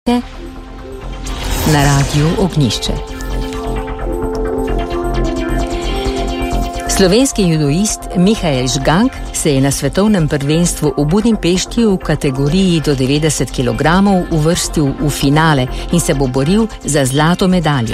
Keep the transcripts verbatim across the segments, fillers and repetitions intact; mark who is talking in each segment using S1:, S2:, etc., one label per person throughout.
S1: na Radiu Ognjišče. Slovenski judoist Mihael Žgank se je na svetovnem prvenstvu v Budimpešti v kategoriji do devetdeset kilogramov uvrstil v finale in se bo boril za zlato medaljo.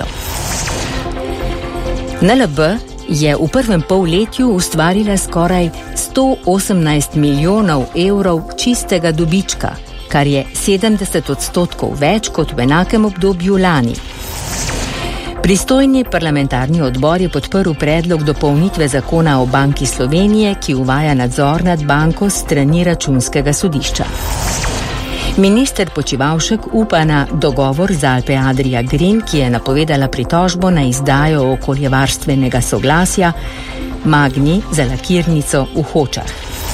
S1: N L B je v prvem polletju ustvarila skoraj sto osemnajst milijonov evrov čistega dobička, kar je sedemdeset odstotkov več kot v enakem obdobju lani. Pristojni parlamentarni odbor je podprl predlog dopolnitve zakona o Banki Slovenije, ki uvaja nadzor nad banko s strani Računskega sodišča. Minister Počivalšek upa na dogovor z Alpe Adria Green, ki je napovedala pritožbo na izdajo okoljevarstvenega soglasja Magni za lakirnico v Hočah.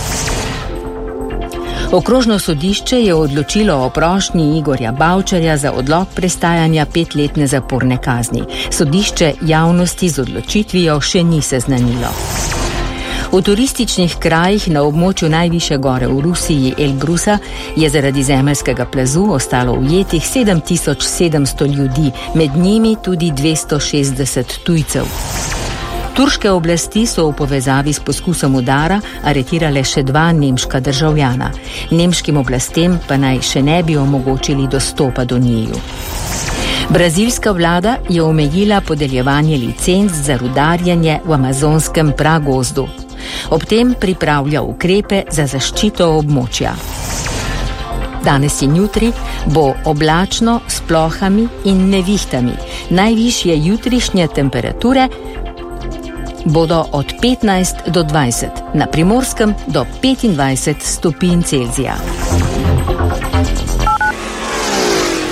S1: Okrožno sodišče je odločilo o prošnji Igorja Bavčarja za odlog prestajanja petletne zaporne kazni. Sodišče javnosti z odločitvijo še ni seznanilo. V turističnih krajih na območju najvišje gore v Rusiji Elbrusa je zaradi zemeljskega plazu ostalo ujetih sedem tisoč sedemsto ljudi, med njimi tudi dvesto šestdeset tujcev. Turške oblasti so v povezavi s poskusom udara aretirale še dva nemška državljana. Nemškim oblastem pa naj še ne bi omogočili dostopa do njiju. Brazilska vlada je omejila podeljevanje licenc za rudarjenje v amazonskem pragozdu. Ob tem pripravlja ukrepe za zaščito območja. Danes in jutri bo oblačno s plohami in nevihtami. Najvišje jutrišnje temperature bodo od petnajst do dvajset, na Primorskem do petindvajset stopinj Celzija.